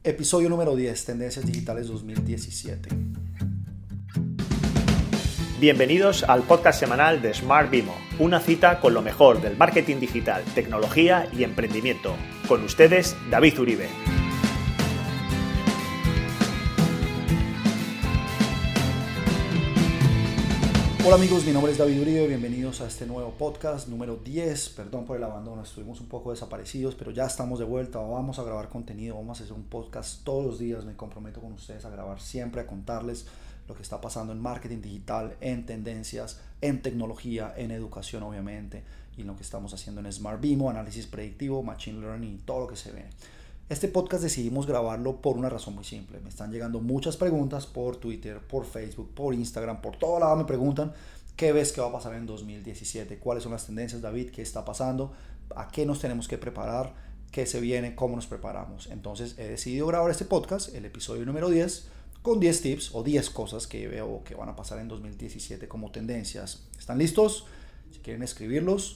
Episodio número 10, Tendencias Digitales 2017. Bienvenidos al podcast semanal de Smart Bimo, una cita con lo mejor del marketing digital, tecnología y emprendimiento. Con ustedes, David Uribe. Hola amigos, mi nombre es David Uribe, bienvenidos a este nuevo podcast número 10. Perdón por el abandono, estuvimos un poco desaparecidos, pero ya estamos de vuelta, vamos a grabar contenido, vamos a hacer un podcast todos los días, me comprometo con ustedes a grabar siempre, a contarles lo que está pasando en marketing digital, en tendencias, en tecnología, en educación obviamente, y en lo que estamos haciendo en Smart Bimo, análisis predictivo, machine learning y todo lo que se ve. Este podcast decidimos grabarlo por una razón muy simple. Me están llegando muchas preguntas por Twitter, por Facebook, por Instagram, por todo lado me preguntan ¿qué ves que va a pasar en 2017? ¿Cuáles son las tendencias, David? ¿Qué está pasando? ¿A qué nos tenemos que preparar? ¿Qué se viene? ¿Cómo nos preparamos? Entonces he decidido grabar este podcast, el episodio número 10, con 10 tips o 10 cosas que veo que van a pasar en 2017 como tendencias. ¿Están listos? Si quieren escribirlos,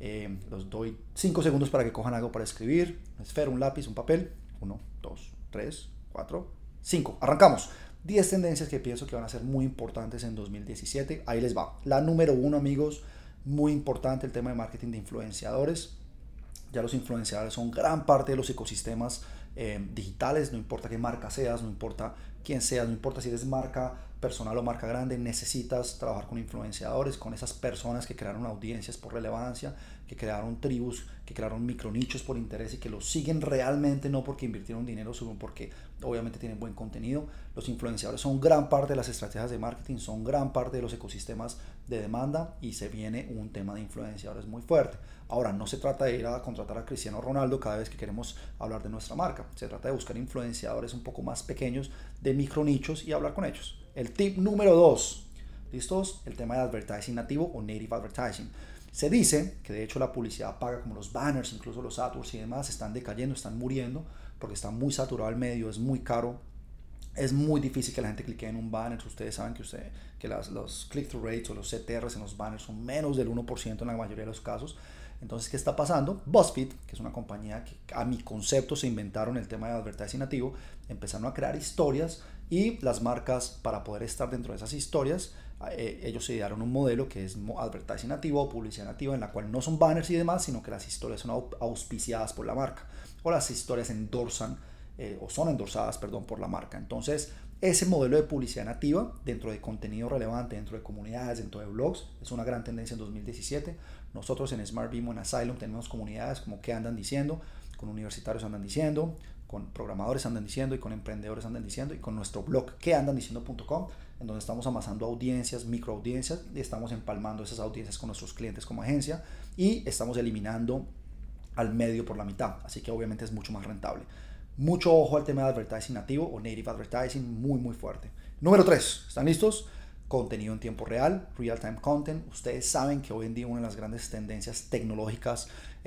los doy 5 segundos para que cojan algo para escribir. Una esfera, un lápiz, un papel. 1, 2, 3, 4, 5. Arrancamos. 10 tendencias que pienso que van a ser muy importantes en 2017. Ahí les va. La número 1, amigos, muy importante, el tema de marketing de influenciadores. Ya los influenciadores son gran parte de los ecosistemas digitales, no importa qué marca seas, no importa quién seas, no importa si eres marca personal o marca grande, necesitas trabajar con influenciadores, con esas personas que crearon audiencias por relevancia, que crearon tribus, que crearon micronichos por interés y que los siguen realmente, no porque invirtieron dinero, sino porque obviamente tienen buen contenido. Los influenciadores son gran parte de las estrategias de marketing, son gran parte de los ecosistemas de demanda y se viene un tema de influenciadores muy fuerte. Ahora, no se trata de ir a contratar a Cristiano Ronaldo cada vez que queremos hablar de nuestra marca. Se trata de buscar influenciadores un poco más pequeños de micronichos y hablar con ellos. El tip número 2, ¿listos? El tema de advertising nativo o native advertising. Se dice que de hecho la publicidad paga, como los banners, incluso los AdWords y demás, están decayendo, están muriendo porque está muy saturado el medio, es muy caro. Es muy difícil que la gente clique en un banner. Ustedes saben que los click-through rates o los CTRs en los banners son menos del 1% en la mayoría de los casos. Entonces, ¿qué está pasando? BuzzFeed, que es una compañía que a mi concepto se inventaron el tema de advertising nativo, empezaron a crear historias y las marcas, para poder estar dentro de esas historias, ellos se idearon un modelo que es advertising nativo o publicidad nativa, en la cual no son banners y demás, sino que las historias son auspiciadas por la marca o las historias endorsan o son endorsadas, por la marca. Entonces, ese modelo de publicidad nativa dentro de contenido relevante, dentro de comunidades, dentro de blogs, es una gran tendencia en 2017. Nosotros en Smart Bimo, en Asylum, tenemos comunidades como qué andan diciendo, con universitarios andan diciendo, con programadores andan diciendo y con emprendedores andan diciendo y con nuestro blog queandandiciendo.com, en donde estamos amasando audiencias, microaudiencias y estamos empalmando esas audiencias con nuestros clientes como agencia y estamos eliminando al medio por la mitad, así que obviamente es mucho más rentable. Mucho ojo al tema de advertising nativo o native advertising, muy fuerte. Número 3, ¿están listos? Contenido en tiempo real, real time content. Ustedes saben que hoy en día una de las grandes tendencias tecnológicas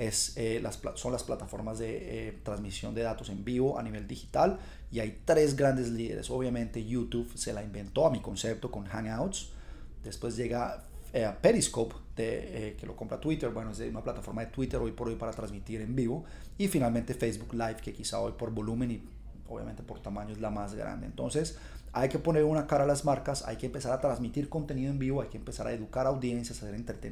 son las plataformas de transmisión de datos en vivo a nivel digital y hay 3 grandes líderes. Obviamente YouTube se la inventó a mi concepto con Hangouts. Después llega Periscope, que lo compra Twitter, es de una plataforma de Twitter hoy por hoy para transmitir en vivo, y finalmente Facebook Live, que quizá hoy por volumen y obviamente por tamaño es la más grande. Entonces hay que poner una cara a las marcas, hay que empezar a transmitir contenido en vivo, hay que empezar a educar audiencias,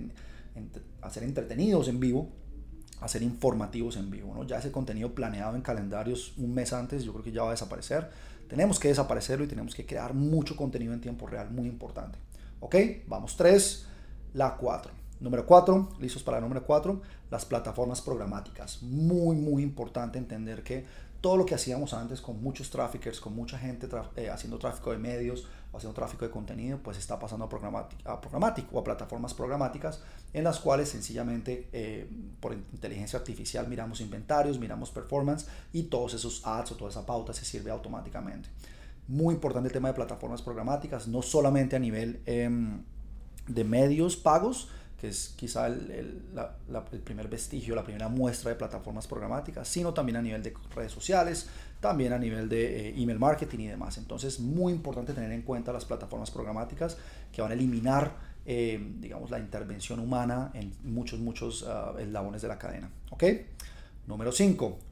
a ser entretenidos en vivo, a ser informativos en vivo, ¿no? Ya ese contenido planeado en calendarios un mes antes, yo creo que ya va a desaparecer. Tenemos que desaparecerlo y tenemos que crear mucho contenido en tiempo real, muy importante. Ok, vamos 3. La 4. Número 4, listos para el número 4, las plataformas programáticas. Muy importante entender que todo lo que hacíamos antes con muchos traffickers, con mucha gente haciendo tráfico de medios o haciendo tráfico de contenido, pues está pasando a programático o a plataformas programáticas en las cuales sencillamente por inteligencia artificial miramos inventarios, miramos performance y todos esos ads o toda esa pauta se sirve automáticamente. Muy importante el tema de plataformas programáticas, no solamente a nivel de medios pagos, que es quizá el primer vestigio, la primera muestra de plataformas programáticas, sino también a nivel de redes sociales, también a nivel de email marketing y demás. Entonces, muy importante tener en cuenta las plataformas programáticas que van a eliminar, la intervención humana en muchos eslabones de la cadena. ¿Ok? Número 5,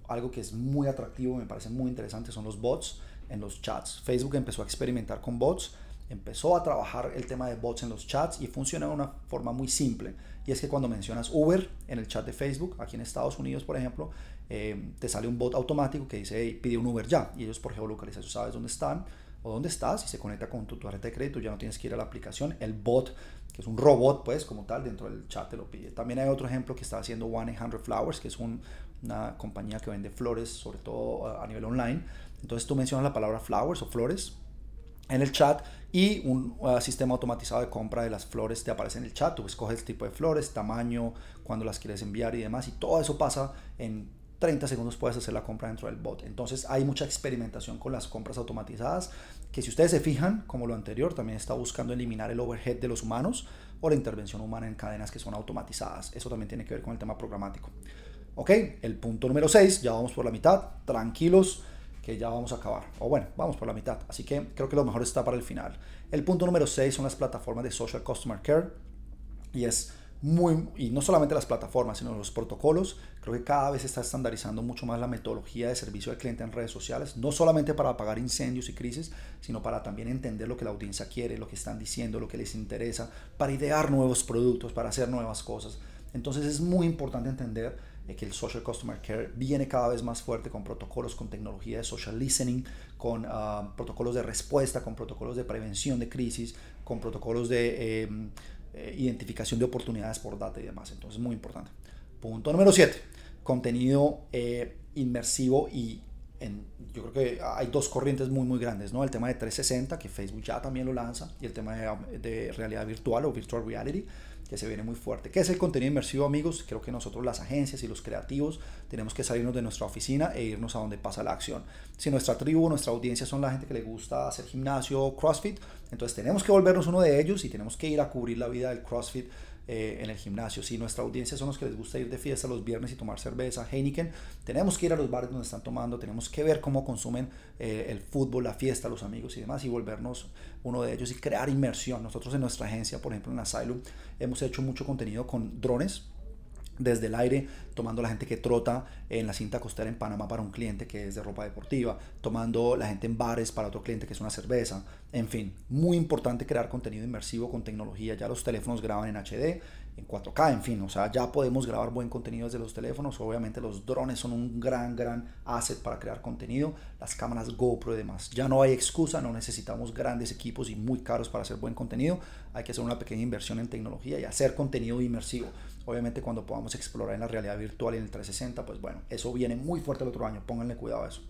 algo que es muy atractivo, me parece muy interesante, son los bots en los chats. Facebook empezó a experimentar con bots, empezó a trabajar el tema de bots en los chats y funciona de una forma muy simple. Y es que cuando mencionas Uber en el chat de Facebook, aquí en Estados Unidos, por ejemplo, te sale un bot automático que dice, hey, pide un Uber ya. Y ellos por geolocalización sabes dónde están o dónde estás y se conecta con tu tarjeta de crédito. Ya no tienes que ir a la aplicación. El bot, que es un robot, pues, como tal, dentro del chat te lo pide. También hay otro ejemplo que está haciendo 1-800-Flowers, que es una compañía que vende flores, sobre todo a nivel online. Entonces tú mencionas la palabra flowers o flores en el chat y un sistema automatizado de compra de las flores te aparece en el chat. Tú escoges el tipo de flores, tamaño, cuándo las quieres enviar y demás, y todo eso pasa en 30 segundos. Puedes hacer la compra dentro del bot. Entonces hay mucha experimentación con las compras automatizadas que, si ustedes se fijan, como lo anterior, también está buscando eliminar el overhead de los humanos o la intervención humana en cadenas que son automatizadas. Eso también tiene que ver con el tema programático. Ok, el punto número 6, ya vamos por la mitad, tranquilos que ya vamos a acabar, o bueno, vamos por la mitad, así que creo que lo mejor está para el final. El punto número 6 son las plataformas de Social Customer Care, y no solamente las plataformas, sino los protocolos. Creo que cada vez se está estandarizando mucho más la metodología de servicio al cliente en redes sociales, no solamente para apagar incendios y crisis, sino para también entender lo que la audiencia quiere, lo que están diciendo, lo que les interesa, para idear nuevos productos, para hacer nuevas cosas. Entonces es muy importante entender que el Social Customer Care viene cada vez más fuerte, con protocolos, con tecnología de social listening, con protocolos de respuesta, con protocolos de prevención de crisis, con protocolos de identificación de oportunidades por data y demás. Entonces, muy importante. Punto número 7, contenido inmersivo. Yo creo que hay dos corrientes muy grandes, ¿no? El tema de 360, que Facebook ya también lo lanza, y el tema de realidad virtual o virtual reality, que se viene muy fuerte. ¿Qué es el contenido inmersivo, amigos? Creo que nosotros, las agencias y los creativos, tenemos que salirnos de nuestra oficina e irnos a donde pasa la acción. Si nuestra tribu, nuestra audiencia son la gente que le gusta hacer gimnasio o CrossFit, entonces tenemos que volvernos uno de ellos y tenemos que ir a cubrir la vida del CrossFit en el gimnasio. Si nuestra audiencia son los que les gusta ir de fiesta los viernes y tomar cerveza, Heineken, tenemos que ir a los bares donde están tomando, tenemos que ver cómo consumen el fútbol, la fiesta, los amigos y demás, y volvernos uno de ellos y crear inmersión. Nosotros en nuestra agencia, por ejemplo en Asylum, hemos hecho mucho contenido con drones desde el aire, tomando la gente que trota en la cinta costera en Panamá para un cliente que es de ropa deportiva, tomando la gente en bares para otro cliente que es una cerveza. En fin, muy importante crear contenido inmersivo con tecnología. Ya los teléfonos graban en HD, en 4K, en fin, o sea, ya podemos grabar buen contenido desde los teléfonos. Obviamente los drones son un gran asset para crear contenido, las cámaras GoPro y demás. Ya no hay excusa, no necesitamos grandes equipos y muy caros para hacer buen contenido. Hay que hacer una pequeña inversión en tecnología y hacer contenido inmersivo. Obviamente cuando podamos explorar en la realidad virtual y en el 360, pues bueno, eso viene muy fuerte el otro año, pónganle cuidado a eso.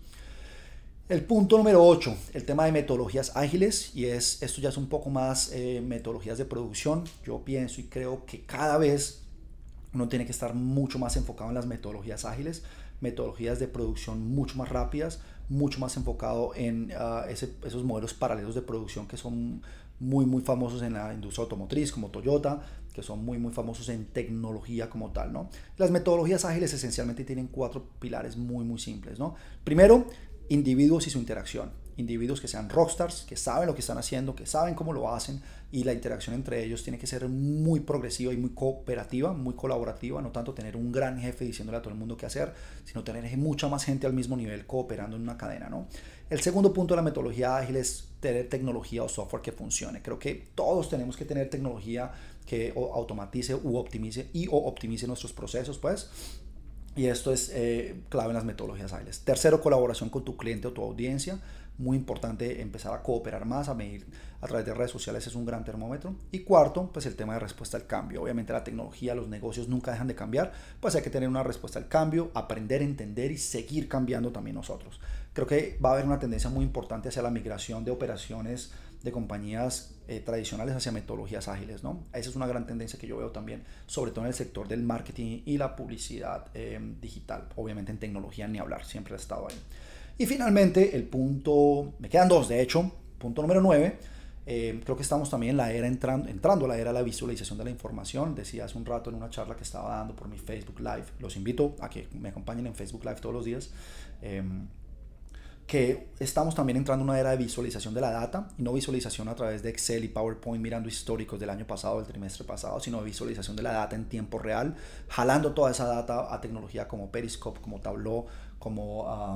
El punto número 8, el tema de metodologías ágiles, y esto ya es un poco más metodologías de producción. Yo pienso y creo que cada vez uno tiene que estar mucho más enfocado en las metodologías ágiles, metodologías de producción mucho más rápidas, mucho más enfocado en esos modelos paralelos de producción que son muy famosos en la industria automotriz, como Toyota, que son muy famosos en tecnología como tal, ¿no? Las metodologías ágiles esencialmente tienen 4 pilares muy simples, ¿no? Primero, individuos y su interacción. Individuos que sean rockstars, que saben lo que están haciendo, que saben cómo lo hacen, y la interacción entre ellos tiene que ser muy progresiva y muy cooperativa, muy colaborativa. No tanto tener un gran jefe diciéndole a todo el mundo qué hacer, sino tener mucha más gente al mismo nivel cooperando en una cadena, ¿no? El segundo punto de la metodología ágil es tener tecnología o software que funcione. Creo que todos tenemos que tener tecnología que automatice u optimice nuestros procesos, pues. Y esto es clave en las metodologías ágiles. Tercero, colaboración con tu cliente o tu audiencia. Muy importante empezar a cooperar más, a medir a través de redes sociales, es un gran termómetro. Y cuarto, pues el tema de respuesta al cambio. Obviamente la tecnología, los negocios nunca dejan de cambiar, pues hay que tener una respuesta al cambio, aprender, entender y seguir cambiando también nosotros. Creo que va a haber una tendencia muy importante hacia la migración de operaciones de compañías tradicionales hacia metodologías ágiles, ¿no? Esa es una gran tendencia que yo veo también, sobre todo en el sector del marketing y la publicidad digital. Obviamente en tecnología ni hablar, siempre ha estado ahí. Y finalmente el punto, me quedan 2 de hecho, punto número 9, creo que estamos también en la era entrando a la era de la visualización de la información. Decía hace un rato en una charla que estaba dando por mi Facebook Live, los invito a que me acompañen en Facebook Live todos los días, que estamos también entrando en una era de visualización de la data, y no visualización a través de Excel y PowerPoint mirando históricos del año pasado, del trimestre pasado, sino visualización de la data en tiempo real, jalando toda esa data a tecnología como Periscope, como Tableau, como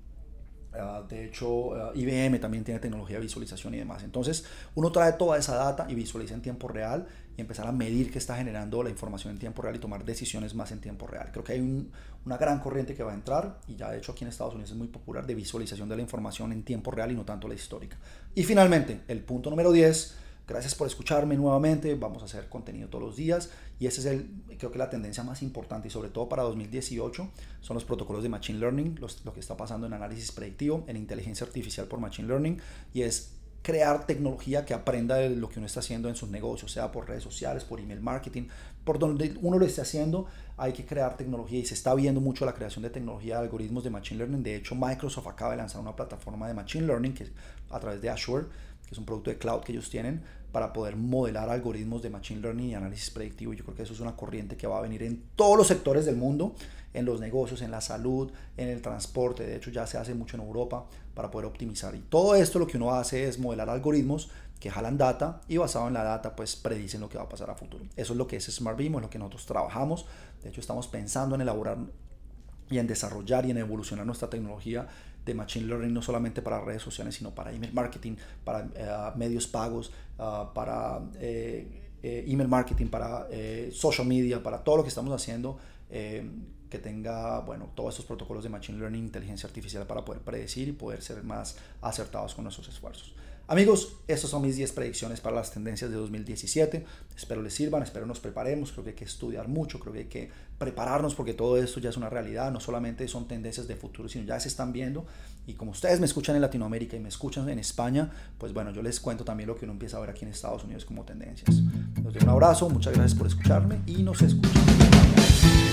de hecho IBM también tiene tecnología de visualización y demás. Entonces uno trae toda esa data y visualiza en tiempo real y empezar a medir qué está generando la información en tiempo real y tomar decisiones más en tiempo real. Creo que hay una gran corriente que va a entrar, y ya de hecho aquí en Estados Unidos es muy popular, de visualización de la información en tiempo real y no tanto la histórica. Y finalmente, el punto número 10, gracias por escucharme nuevamente, vamos a hacer contenido todos los días, y ese es creo que la tendencia más importante, y sobre todo para 2018, son los protocolos de Machine Learning, lo que está pasando en análisis predictivo, en inteligencia artificial por Machine Learning, y es crear tecnología que aprenda de lo que uno está haciendo en sus negocios, sea por redes sociales, por email marketing, por donde uno lo esté haciendo. Hay que crear tecnología, y se está viendo mucho la creación de tecnología de algoritmos de Machine Learning. De hecho, Microsoft acaba de lanzar una plataforma de Machine Learning que es a través de Azure, que es un producto de cloud que ellos tienen para poder modelar algoritmos de Machine Learning y análisis predictivo. Yo creo que eso es una corriente que va a venir en todos los sectores del mundo, en los negocios, en la salud, en el transporte. De hecho, ya se hace mucho en Europa para poder optimizar. Y todo esto lo que uno hace es modelar algoritmos que jalan data, y basado en la data pues predicen lo que va a pasar a futuro. Eso es lo que es Smart BIM, es lo que nosotros trabajamos. De hecho, estamos pensando en elaborar y en desarrollar y en evolucionar nuestra tecnología de Machine Learning, no solamente para redes sociales, sino para email marketing, para medios pagos, para email marketing, para social media, para todo lo que estamos haciendo, que tenga, bueno, todos estos protocolos de Machine Learning, inteligencia artificial, para poder predecir y poder ser más acertados con nuestros esfuerzos. Amigos, estas son mis 10 predicciones para las tendencias de 2017. Espero les sirvan, espero nos preparemos. Creo que hay que estudiar mucho, creo que hay que prepararnos, porque todo esto ya es una realidad. No solamente son tendencias de futuro, sino ya se están viendo. Y como ustedes me escuchan en Latinoamérica y me escuchan en España, pues bueno, yo les cuento también lo que uno empieza a ver aquí en Estados Unidos como tendencias. Les doy un abrazo, muchas gracias por escucharme y nos escuchamos mañana.